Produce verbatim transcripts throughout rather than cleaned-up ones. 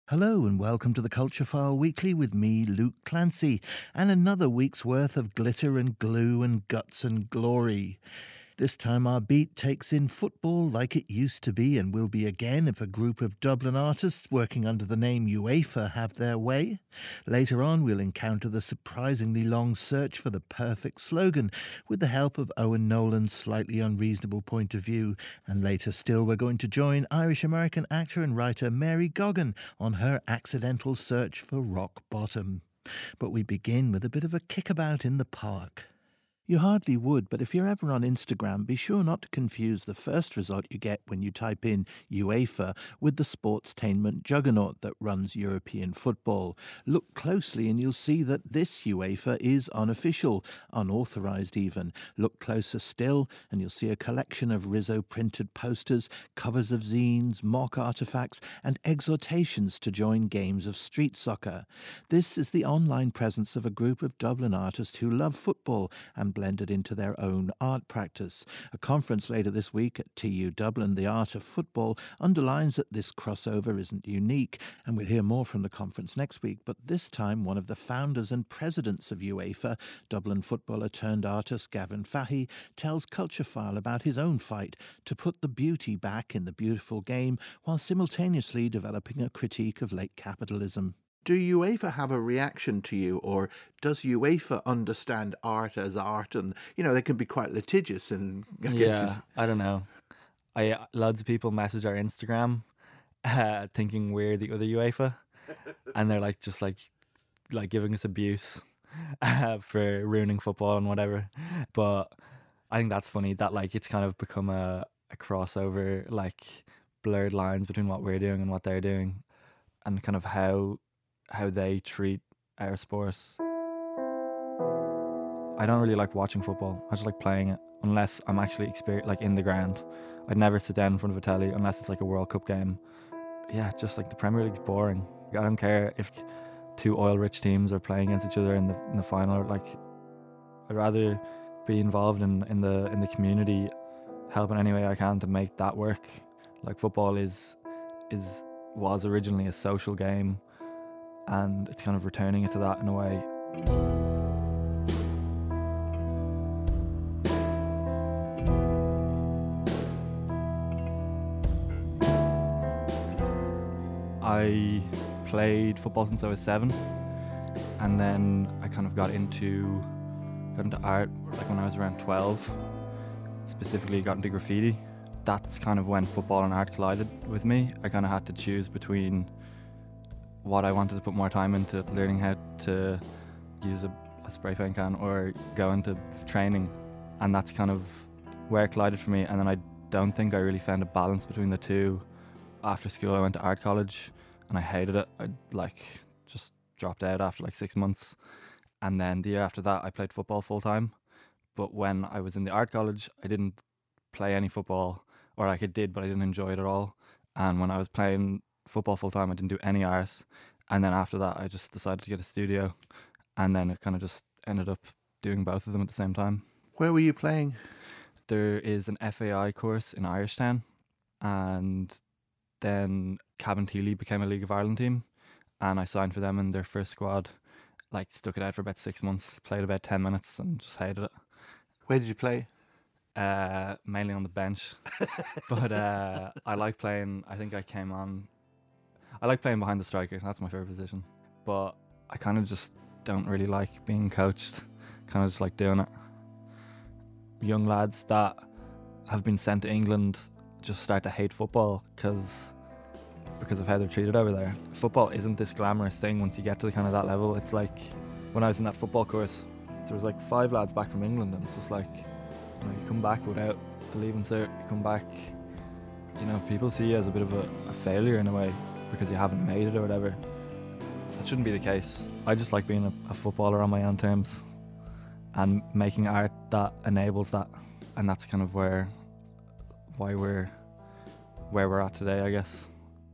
Hello and welcome to the Culture File Weekly with me, Luke Clancy, and another week's worth of glitter and glue and guts and glory. This time our beat takes in football like it used to be and will be again if a group of Dublin artists working under the name UEFA have their way. Later on we'll encounter the surprisingly long search for the perfect slogan with the help of Owen Nolan's slightly unreasonable point of view, and later still we're going to join Irish-American actor and writer Mary Goggin on her accidental search for rock bottom. But we begin with a bit of a kickabout in the park. You hardly would, but if you're ever on Instagram, be sure not to confuse the first result you get when you type in UEFA with the sportstainment juggernaut that runs European football. Look closely and you'll see that this UEFA is unofficial, unauthorised even. Look closer still and you'll see a collection of Rizzo-printed posters, covers of zines, mock artefacts and exhortations to join games of street soccer. This is the online presence of a group of Dublin artists who love football and blended into their own art practice. A conference later this week at T U Dublin, The Art of Football, underlines that this crossover isn't unique, and we'll hear more from the conference next week, but this time one of the founders and presidents of UEFA, Dublin footballer turned artist Gavin Fahey, tells Culture File about his own fight to put the beauty back in the beautiful game while simultaneously developing a critique of late capitalism. Do UEFA have a reaction to you, or does UEFA understand art as art? And, you know, they can be quite litigious and... Yeah, I don't know. I Loads of people message our Instagram uh, thinking we're the other UEFA, and they're like just like like giving us abuse uh, for ruining football and whatever. But I think that's funny that like it's kind of become a, a crossover, like blurred lines between what we're doing and what they're doing, and kind of how how they treat our sport. I don't really like watching football. I just like playing it, unless I'm actually exper- like in the ground. I'd never sit down in front of a telly unless it's like a World Cup game. Yeah, just like the Premier League's boring. I don't care if two oil-rich teams are playing against each other in the in the final. Like, I'd rather be involved in, in the in the community, helping any way I can to make that work. Like, football is is was originally a social game, and it's kind of returning it to that in a way. I played football since I was seven, and then I kind of got into got into art like when I was around twelve. Specifically got into graffiti. That's kind of when football and art collided with me. I kind of had to choose between what I wanted to put more time into, learning how to use a, a spray paint can or go into training, and that's kind of where it collided for me. And then I don't think I really found a balance between the two. After school I went to art college and I hated it. I like just dropped out after like six months, and then the year after that I played football full time. But when I was in the art college I didn't play any football, or like I did but I didn't enjoy it at all. And when I was playing football full time I didn't do any art, and then after that I just decided to get a studio, and then it kind of just ended up doing both of them at the same time. Where were you playing? There is an F A I course in Irishtown, and then Cabinteely became a League of Ireland team, and I signed for them in their first squad. Like, stuck it out for about six months, played about ten minutes and just hated it. Where did you play? Uh, mainly on the bench. But uh, I like playing, I think I came on, I like playing behind the striker, that's my favourite position. But I kind of just don't really like being coached, kind of just like doing it. Young lads that have been sent to England just start to hate football because because of how they're treated over there. Football isn't this glamorous thing once you get to the kind of that level. It's like when I was in that football course, there was like five lads back from England, and it's just like, you know, you come back without a leaving cert, you come back, you know, people see you as a bit of a, a failure in a way because you haven't made it or whatever. That shouldn't be the case. I just like being a, a footballer on my own terms and making art that enables that, and that's kind of where why we're where we're at today, I guess.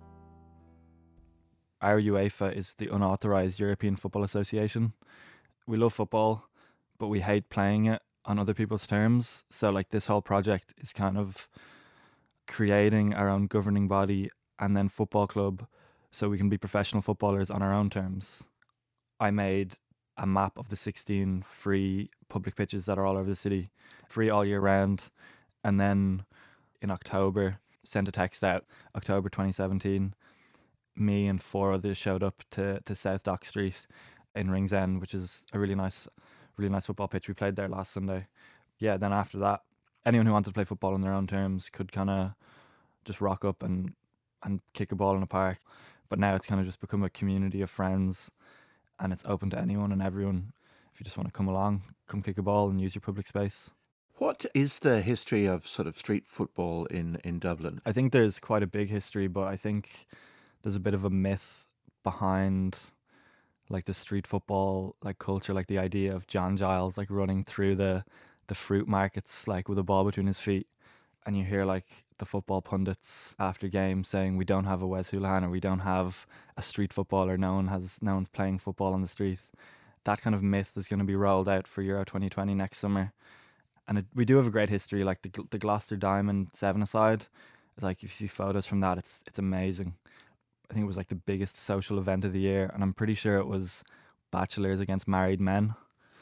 Our UEFA is the unauthorised European Football Association. We love football, but we hate playing it on other people's terms. So like this whole project is kind of creating our own governing body and then football club so we can be professional footballers on our own terms. I made a map of the sixteen free public pitches that are all over the city, free all year round. And then in October, sent a text out, October twenty seventeen, me and four others showed up to, to South Dock Street in Ringsend, which is a really nice, really nice football pitch. We played there last Sunday. Yeah, then after that, anyone who wanted to play football on their own terms could kind of just rock up and, and kick a ball in a park. But now it's kind of just become a community of friends, and it's open to anyone and everyone. If you just want to come along, come kick a ball and use your public space. What is the history of sort of street football in, in Dublin? I think there's quite a big history, but I think there's a bit of a myth behind like the street football like culture, like the idea of John Giles like running through the, the fruit markets like with a ball between his feet. And you hear like the football pundits after games saying we don't have a Wes Houlihan, or we don't have a street footballer, no one has no one's playing football on the street. That kind of myth is going to be rolled out for Euro twenty twenty next summer. And it, we do have a great history, like the the Gloucester Diamond seven-a-side. It's like if you see photos from that, it's it's amazing. I think it was like the biggest social event of the year, and I'm pretty sure it was bachelors against married men.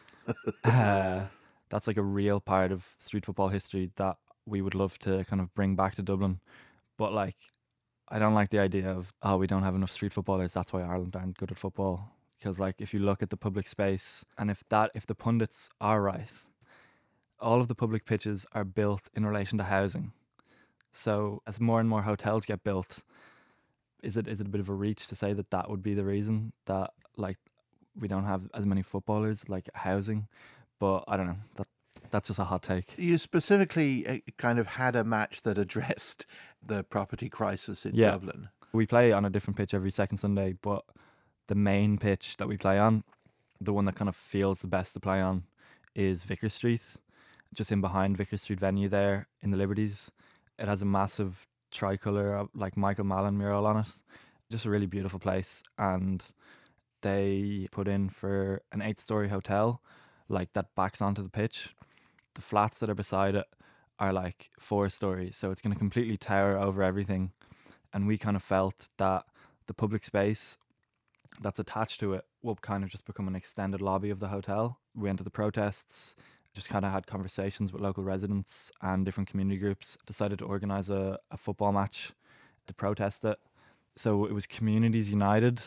uh, that's like a real part of street football history that we would love to kind of bring back to Dublin. But like, I don't like the idea of, oh, we don't have enough street footballers, that's why Ireland aren't good at football. Because like, if you look at the public space, and if that if the pundits are right, all of the public pitches are built in relation to housing. So as more and more hotels get built, is it is it a bit of a reach to say that that would be the reason that like we don't have as many footballers, like housing? But I don't know, that that's just a hot take. You specifically uh, kind of had a match that addressed the property crisis in Yeah. Dublin. We play on a different pitch every second Sunday, but the main pitch that we play on, the one that kind of feels the best to play on, is Vicar Street, just in behind Vicar Street venue there in the Liberties. It has a massive tricolour, of, like Michael Mallon mural on it. Just a really beautiful place. And they put in for an eight-storey hotel, like that backs onto the pitch. The flats that are beside it are like four stories, so it's going to completely tower over everything. And we kind of felt that the public space that's attached to it will kind of just become an extended lobby of the hotel. We went to the protests, just kind of had conversations with local residents and different community groups, decided to organise a, a football match to protest it. So it was Communities United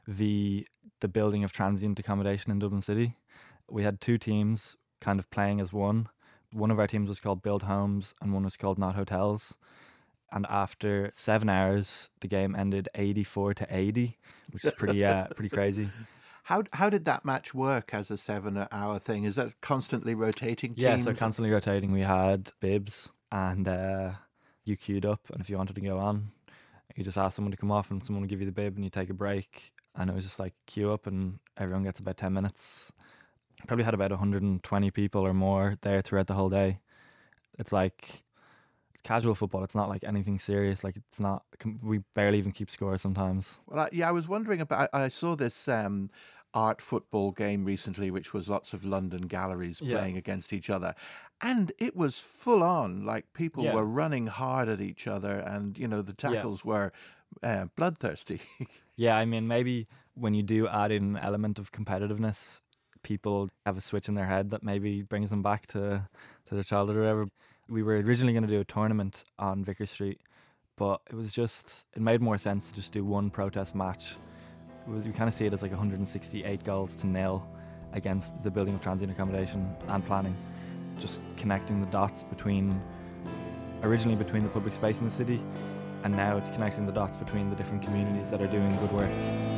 v the building of transient accommodation in Dublin City. We had two teams kind of playing as one. One of our teams was called Build Homes and one was called Not Hotels. And after seven hours, the game ended eighty-four to eighty, which is pretty uh, pretty crazy. How how did that match work as a seven-hour thing? Is that constantly rotating teams? Yeah, so constantly rotating. We had bibs, and uh, you queued up, and if you wanted to go on, you just asked someone to come off, and someone would give you the bib, and you take a break. And it was just like queue up, and everyone gets about ten minutes. Probably had about one hundred twenty people or more there throughout the whole day. It's like, it's casual football. It's not like anything serious. Like it's not, we barely even keep score sometimes. Well, I, yeah, I was wondering about, I, I saw this um, art football game recently, which was lots of London galleries Yeah. playing against each other. And it was full on, like people Yeah. were running hard at each other, and, you know, the tackles were uh, bloodthirsty. Yeah, I mean, maybe when you do add in an element of competitiveness, people have a switch in their head that maybe brings them back to, to their childhood or whatever. We were originally going to do a tournament on Vicar Street, but it was just, it made more sense to just do one protest match. It was, we kind of see it as like one hundred sixty-eight goals to nil against the building of transient accommodation and planning. Just connecting the dots between, originally between the public space in the city, and now it's connecting the dots between the different communities that are doing good work.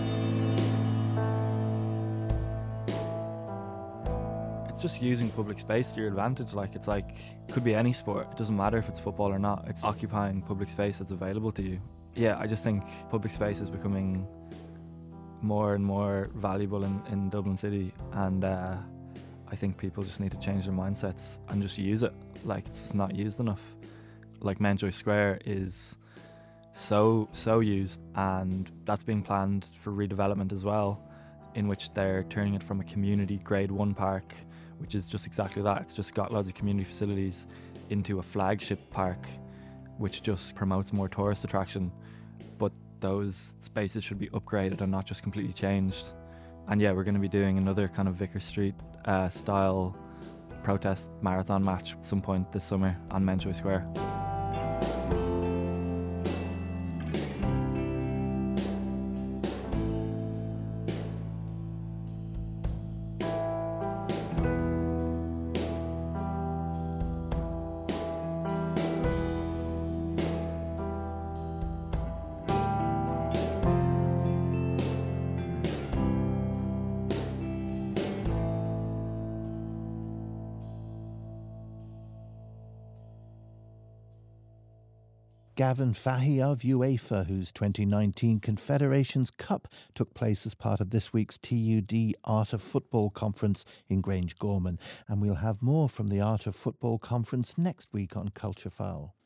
It's just using public space to your advantage. Like, it's like, it could be any sport. It doesn't matter if it's football or not. It's occupying public space that's available to you. Yeah, I just think public space is becoming more and more valuable in, in Dublin City, and uh, I think people just need to change their mindsets and just use it. Like, it's not used enough. Like, Mountjoy Square is so, so used, and that's being planned for redevelopment as well, in which they're turning it from a community grade one park, which is just exactly that. It's just got loads of community facilities, into a flagship park, which just promotes more tourist attraction. But those spaces should be upgraded and not just completely changed. And yeah, we're going to be doing another kind of Vicar Street uh, style protest marathon match at some point this summer on Menshoy Square. Gavin Fahey of UEFA, whose twenty nineteen Confederations Cup took place as part of this week's T U D Art of Football Conference in Grangegorman. And we'll have more from the Art of Football Conference next week on Culture File.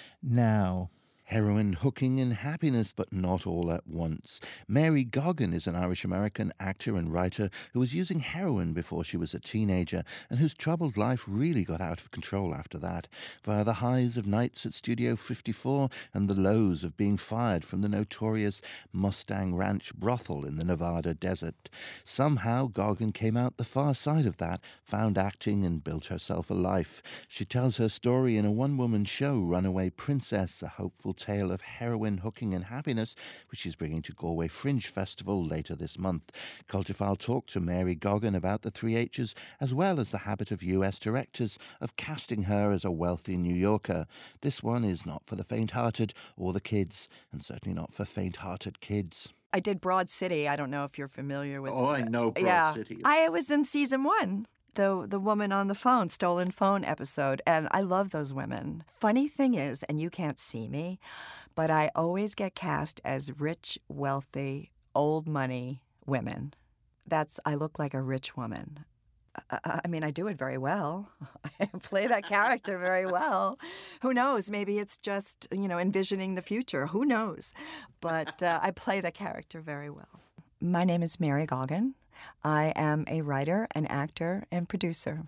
Now, heroin, hooking and happiness, but not all at once. Mary Goggin is an Irish-American actor and writer who was using heroin before she was a teenager and whose troubled life really got out of control after that, via the highs of nights at Studio fifty-four and the lows of being fired from the notorious Mustang Ranch brothel in the Nevada desert. Somehow Goggin came out the far side of that, found acting and built herself a life. She tells her story in a one-woman show, Runaway Princess, a hopeful tale of heroin, hooking and happiness, which she's bringing to Galway Fringe Festival later this month. Culturefile talked to Mary Goggin about the three H's, as well as the habit of U S directors of casting her as a wealthy New Yorker. This one is not for the faint-hearted or the kids, and certainly not for faint-hearted kids. I did Broad City. I don't know if you're familiar with Oh, I know Broad yeah. City. I was in season one. The the woman on the phone, stolen phone episode, and I love those women. Funny thing is, and you can't see me, but I always get cast as rich, wealthy, old money women. That's, I look like a rich woman. I, I mean, I do it very well. I play that character very well. Who knows? Maybe it's just, you know, envisioning the future. Who knows? But uh, I play the character very well. My name is Mary Goggin. I am a writer, an actor, and producer.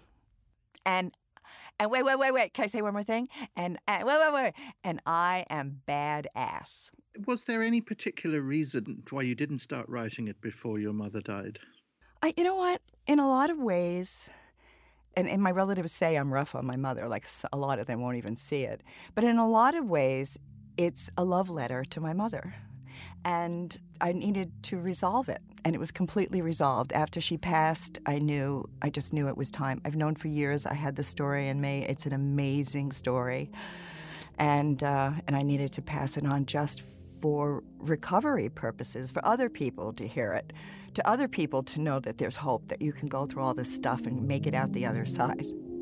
And and wait, wait, wait, wait. Can I say one more thing? And, and wait, wait, wait. And I am badass. Was there any particular reason why you didn't start writing it before your mother died? I, you know what? In a lot of ways, and, and my relatives say I'm rough on my mother, like a lot of them won't even see it. But in a lot of ways, it's a love letter to my mother. And I needed to resolve it. And it was completely resolved. After she passed, I knew, I just knew it was time. I've known for years I had the story in me. It's an amazing story. And, uh, and I needed to pass it on just for recovery purposes, for other people to hear it, to other people to know that there's hope, that you can go through all this stuff and make it out the other side.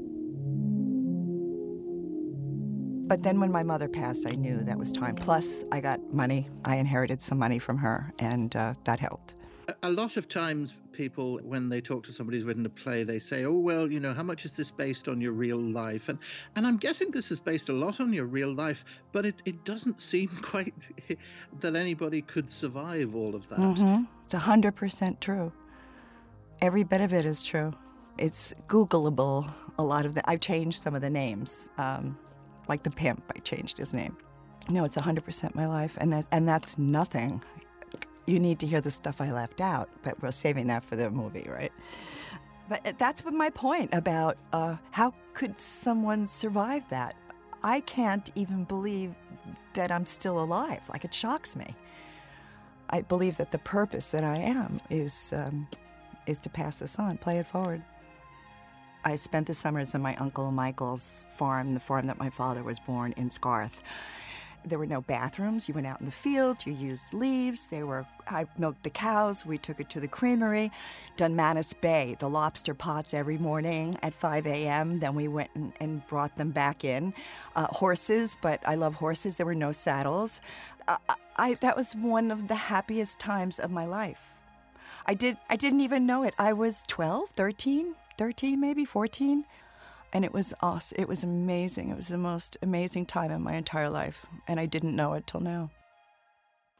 But then when my mother passed, I knew that was time. Plus, I got money. I inherited some money from her, and uh, that helped. A lot of times people, when they talk to somebody who's written a play, they say, oh, well, you know, how much is this based on your real life? And and I'm guessing this is based a lot on your real life, but it, it doesn't seem quite that anybody could survive all of that. Mm-hmm. It's one hundred percent true. Every bit of it is true. It's Googleable, a lot of the, I've changed some of the names. Um, like the pimp, I changed his name. No, it's one hundred percent my life, and that, and that's nothing. You need to hear the stuff I left out, but we're saving that for the movie, right? But that's what my point about uh, how could someone survive that? I can't even believe that I'm still alive. Like, it shocks me. I believe that the purpose that I am is um, is to pass this on, play it forward. I spent the summers on my Uncle Michael's farm, the farm that my father was born in Scarth. There were no bathrooms. You went out in the field, you used leaves. They were, I milked the cows. We took it to the creamery. Dunmanus Bay, the lobster pots every morning at five a.m. Then we went and, and brought them back in. Uh, horses, but I love horses. There were no saddles. Uh, I, that was one of the happiest times of my life. I, did, I didn't even know it. I was twelve, thirteen, thirteen maybe, fourteen. And it was awesome. It was amazing. It was the most amazing time in my entire life. And I didn't know it till now.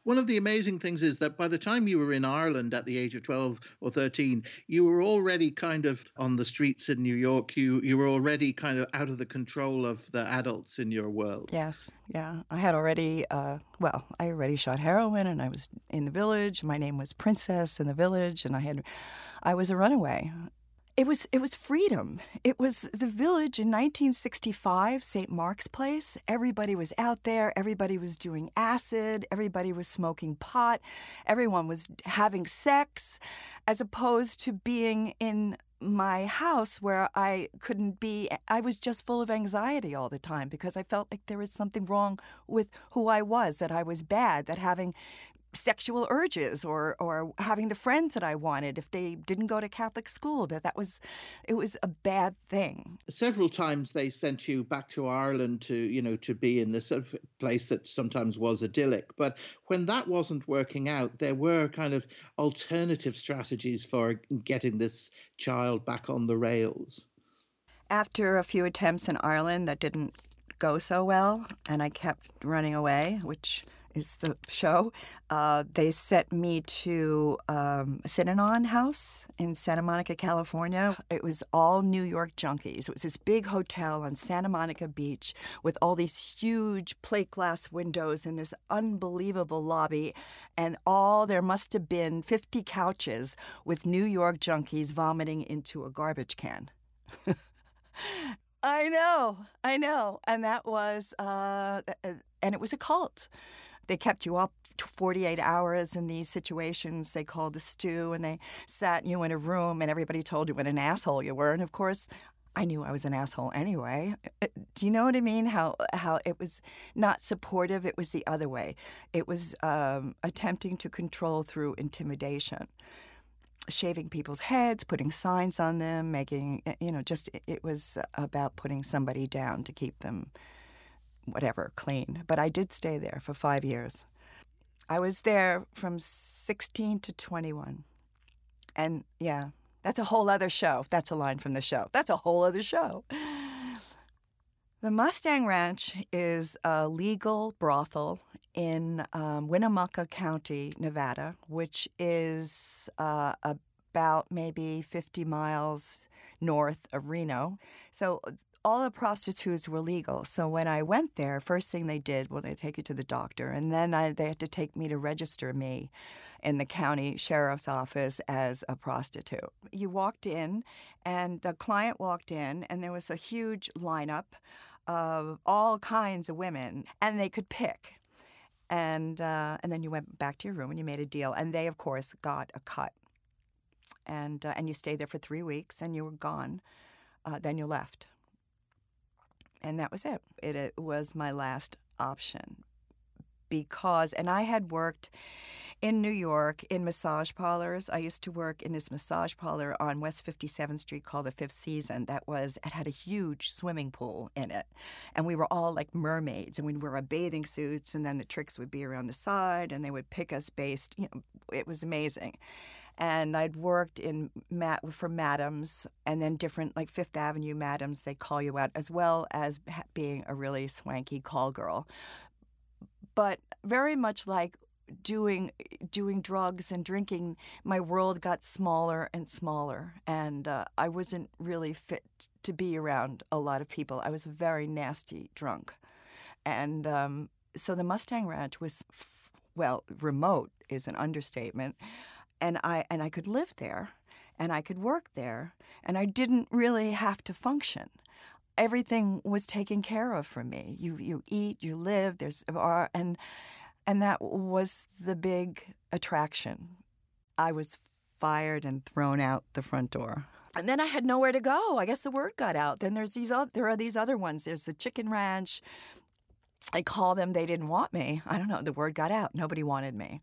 One of the amazing things is that by the time you were in Ireland at the age of twelve or thirteen, you were already kind of on the streets in New York. You you were already kind of out of the control of the adults in your world. Yes, yeah. I had already, uh, well, I already shot heroin, and I was in the village. My name was Princess in the village, and I had, I was a runaway. It was it was freedom. It was the village in nineteen sixty-five, Saint Mark's Place. Everybody was out there. Everybody was doing acid. Everybody was smoking pot. Everyone was having sex, as opposed to being in my house where I couldn't be. I was just full of anxiety all the time because I felt like there was something wrong with who I was, that I was bad, that having sexual urges or or having the friends that I wanted, if they didn't go to Catholic school, that that was, it was a bad thing. Several times they sent you back to Ireland to, you know, to be in this sort of place that sometimes was idyllic. But when that wasn't working out, there were kind of alternative strategies for getting this child back on the rails. After a few attempts in Ireland that didn't go so well, and I kept running away, which is the show, uh, they sent me to um, a Synanon house in Santa Monica, California. It was all New York junkies. It was this big hotel on Santa Monica Beach with all these huge plate glass windows and this unbelievable lobby, and all, there must have been fifty couches with New York junkies vomiting into a garbage can. I know, I know. And that was, uh, and it was a cult. They kept you up forty-eight hours in these situations they called a stew, and they sat you in a room and everybody told you what an asshole you were. And of course, I knew I was an asshole anyway. Do you know what I mean? How how it was not supportive, it was the other way. It was um, attempting to control through intimidation. Shaving people's heads, putting signs on them, making, you know, just, it was about putting somebody down to keep them, whatever, clean. But I did stay there for five years. I was there from sixteen to twenty-one. And yeah, that's a whole other show. That's a line from the show. That's a whole other show. The Mustang Ranch is a legal brothel in um, Winnemucca County, Nevada, which is uh, about maybe fifty miles north of Reno. So all the prostitutes were legal. So when I went there, first thing they did, well, they take you to the doctor, and then I, they had to take me to register me in the county sheriff's office as a prostitute. You walked in, and the client walked in, and there was a huge lineup of all kinds of women, and they could pick. And uh, and then you went back to your room and you made a deal. And they, of course, got a cut. And uh, and you stayed there for three weeks and you were gone. Uh, then you left. And that was it. it. It was my last option. Because, and I had worked in New York in massage parlors. I used to work in this massage parlor on West fifty-seventh Street called the Fifth Season. That was, it had a huge swimming pool in it. And we were all like mermaids, and we'd wear our bathing suits, and then the tricks would be around the side, and they would pick us based, you know, it was amazing. And I'd worked in mat for madams, and then different, like Fifth Avenue madams, they call you out, as well as being a really swanky call girl. But very much like doing doing drugs and drinking, my world got smaller and smaller, and uh, I wasn't really fit to be around a lot of people. I was a very nasty drunk. And um, so the Mustang Ranch was, f- well, remote is an understatement, and I and I could live there, and I could work there, and I didn't really have to function. Everything was taken care of for me. You you eat, you live, there's and and that was the big attraction. I was fired and thrown out the front door. And then I had nowhere to go. I guess the word got out. Then there's these other, there are these other ones. There's the Chicken Ranch. I call them, they didn't want me. I don't know, the word got out. Nobody wanted me.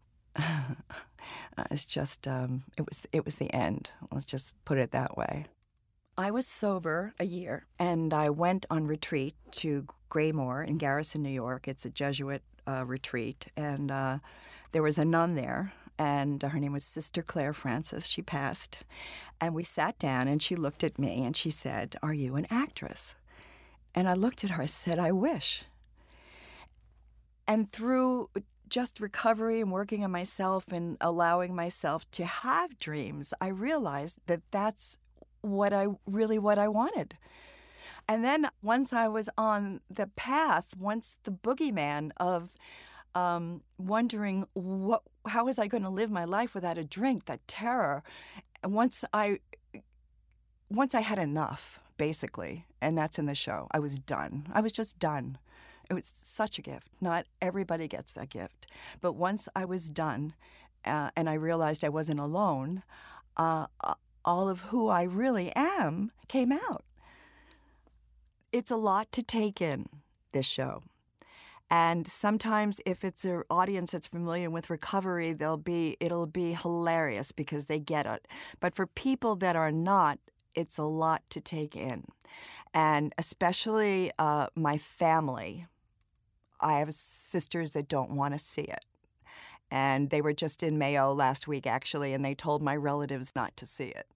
It's just um, it was it was the end. Let's just put it that way. I was sober a year, and I went on retreat to Graymoor in Garrison, New York. It's a Jesuit uh, retreat, and uh, there was a nun there, and her name was Sister Claire Francis. She passed, and we sat down, and she looked at me, and she said, "Are you an actress?" And I looked at her, I said, "I wish." And through just recovery and working on myself and allowing myself to have dreams, I realized that that's what I really what I wanted. And then once I was on the path, once the boogeyman of um, wondering what, how was I going to live my life without a drink, that terror, and once I, once I had enough, basically, and that's in the show, I was done. I was just done. It was such a gift. Not everybody gets that gift. But once I was done uh, and I realized I wasn't alone, uh, all of who I really am came out. It's a lot to take in, this show. And sometimes if it's an audience that's familiar with recovery, they'll be it'll be hilarious because they get it. But for people that are not, it's a lot to take in. And especially uh, my family. I have sisters that don't want to see it. And they were just in Mayo last week, actually, and they told my relatives not to see it.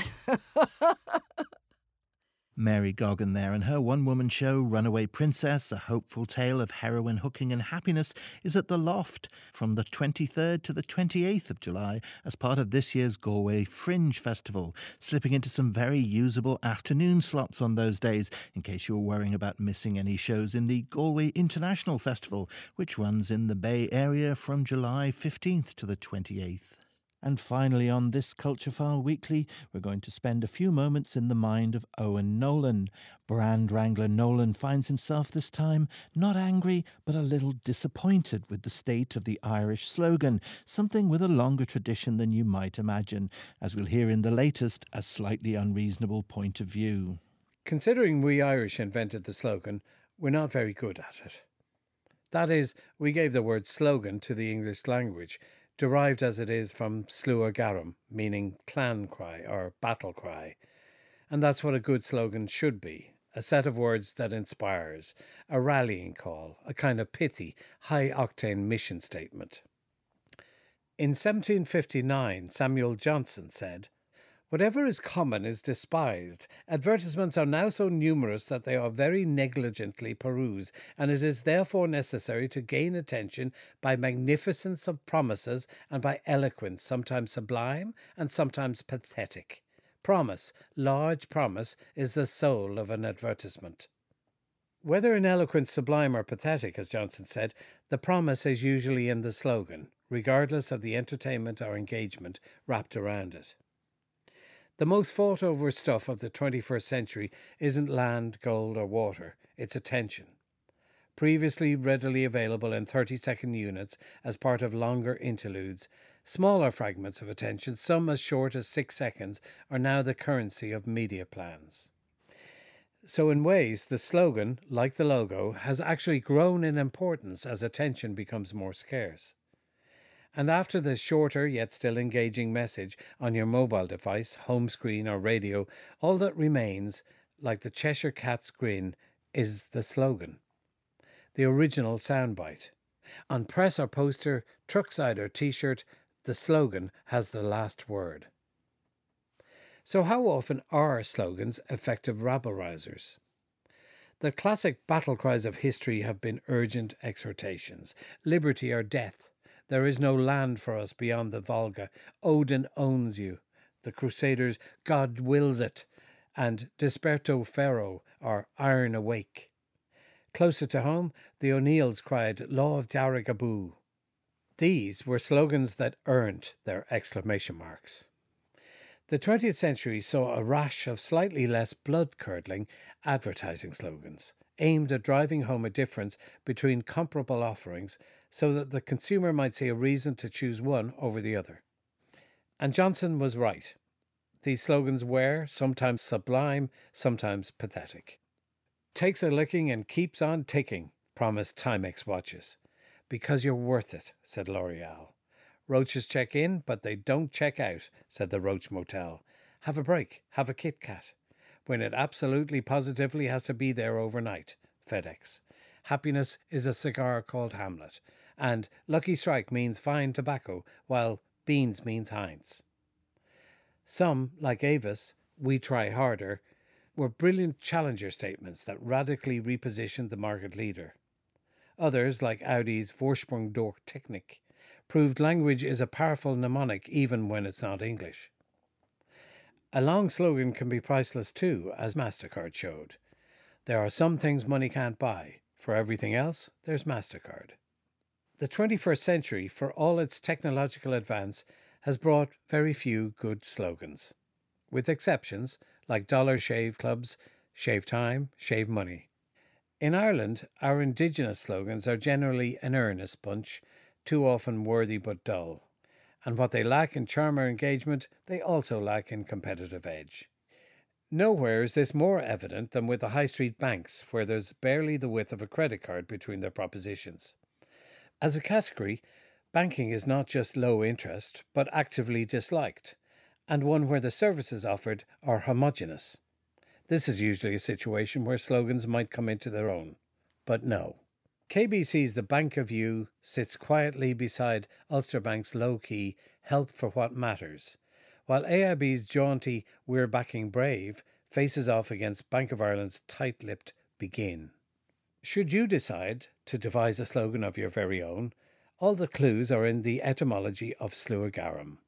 Mary Goggin there, and her one-woman show, Runaway Princess, a hopeful tale of heroin hooking and happiness, is at The Loft from the twenty-third to the twenty-eighth of July as part of this year's Galway Fringe Festival, slipping into some very usable afternoon slots on those days, in case you were worrying about missing any shows in the Galway International Festival, which runs in the Bay Area from July fifteenth to the twenty-eighth. And finally, on this Culture File Weekly, we're going to spend a few moments in the mind of Owen Nolan. Brand Wrangler Nolan finds himself this time not angry, but a little disappointed with the state of the Irish slogan, something with a longer tradition than you might imagine, as we'll hear in the latest, A Slightly Unreasonable Point of View. Considering we Irish invented the slogan, we're not very good at it. That is, we gave the word slogan to the English language, derived as it is from Slua Garum, meaning clan cry or battle cry. And that's what a good slogan should be, a set of words that inspires, a rallying call, a kind of pithy, high-octane mission statement. In seventeen fifty-nine, Samuel Johnson said, "Whatever is common is despised. Advertisements are now so numerous that they are very negligently perused, and it is therefore necessary to gain attention by magnificence of promises and by eloquence, sometimes sublime and sometimes pathetic. Promise, large promise, is the soul of an advertisement." Whether in eloquence, sublime or pathetic, as Johnson said, the promise is usually in the slogan, regardless of the entertainment or engagement wrapped around it. The most fought-over stuff of the twenty-first century isn't land, gold or water, it's attention. Previously readily available in thirty-second units as part of longer interludes, smaller fragments of attention, some as short as six seconds, are now the currency of media plans. So in ways, the slogan, like the logo, has actually grown in importance as attention becomes more scarce. And after the shorter yet still engaging message on your mobile device, home screen or radio, all that remains, like the Cheshire Cat's grin, is the slogan. The original soundbite. On press or poster, truckside or t-shirt, the slogan has the last word. So how often are slogans effective rabble-rousers? The classic battle cries of history have been urgent exhortations. Liberty or death. There is no land for us beyond the Volga. Odin owns you. The Crusaders, God wills it. And Desperto Ferro, or Iron Awake. Closer to home, the O'Neills cried, Law of Darragaboo. These were slogans that earned their exclamation marks. The twentieth century saw a rash of slightly less blood-curdling advertising slogans, aimed at driving home a difference between comparable offerings so that the consumer might see a reason to choose one over the other. And Johnson was right. These slogans were sometimes sublime, sometimes pathetic. Takes a licking and keeps on ticking, promised Timex watches. Because you're worth it, said L'Oreal. Roaches check in, but they don't check out, said the Roach Motel. Have a break, have a Kit Kat. When it absolutely positively has to be there overnight, FedEx. Happiness is a cigar called Hamlet, and Lucky Strike means fine tobacco, while beans means Heinz. Some, like Avis, We Try Harder, were brilliant challenger statements that radically repositioned the market leader. Others, like Audi's Vorsprung durch Technik, proved language is a powerful mnemonic even when it's not English. A long slogan can be priceless too, as MasterCard showed. There are some things money can't buy. For everything else, there's MasterCard. The twenty-first century, for all its technological advance, has brought very few good slogans, with exceptions like Dollar Shave Club's Shave Time, Shave Money. In Ireland, our indigenous slogans are generally an earnest bunch, too often worthy but dull. And what they lack in charm or engagement, they also lack in competitive edge. Nowhere is this more evident than with the high street banks, where there's barely the width of a credit card between their propositions. As a category, banking is not just low interest, but actively disliked, and one where the services offered are homogeneous. This is usually a situation where slogans might come into their own. But no. K B C's The Bank of You sits quietly beside Ulster Bank's low-key Help for What Matters, while A I B's jaunty We're Backing Brave faces off against Bank of Ireland's tight-lipped Begin. Should you decide to devise a slogan of your very own, all the clues are in the etymology of Slua Garum.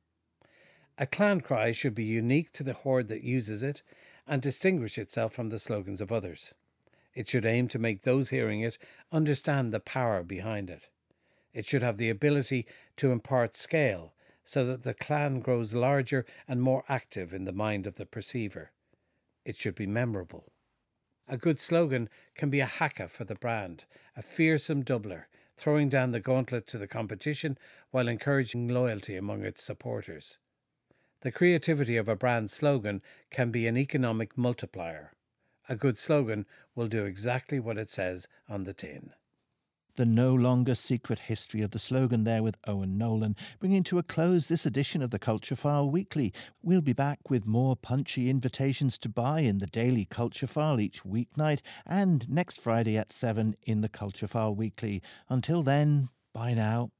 A clan cry should be unique to the horde that uses it and distinguish itself from the slogans of others. It should aim to make those hearing it understand the power behind it. It should have the ability to impart scale so that the clan grows larger and more active in the mind of the perceiver. It should be memorable. A good slogan can be a haka for the brand, a fearsome doubler, throwing down the gauntlet to the competition while encouraging loyalty among its supporters. The creativity of a brand slogan can be an economic multiplier. A good slogan will do exactly what it says on the tin. The no longer secret history of the slogan there with Owen Nolan, bringing to a close this edition of the Culture File Weekly. We'll be back with more punchy invitations to buy in the Daily Culture File each weeknight and next Friday at seven in the Culture File Weekly. Until then, bye now.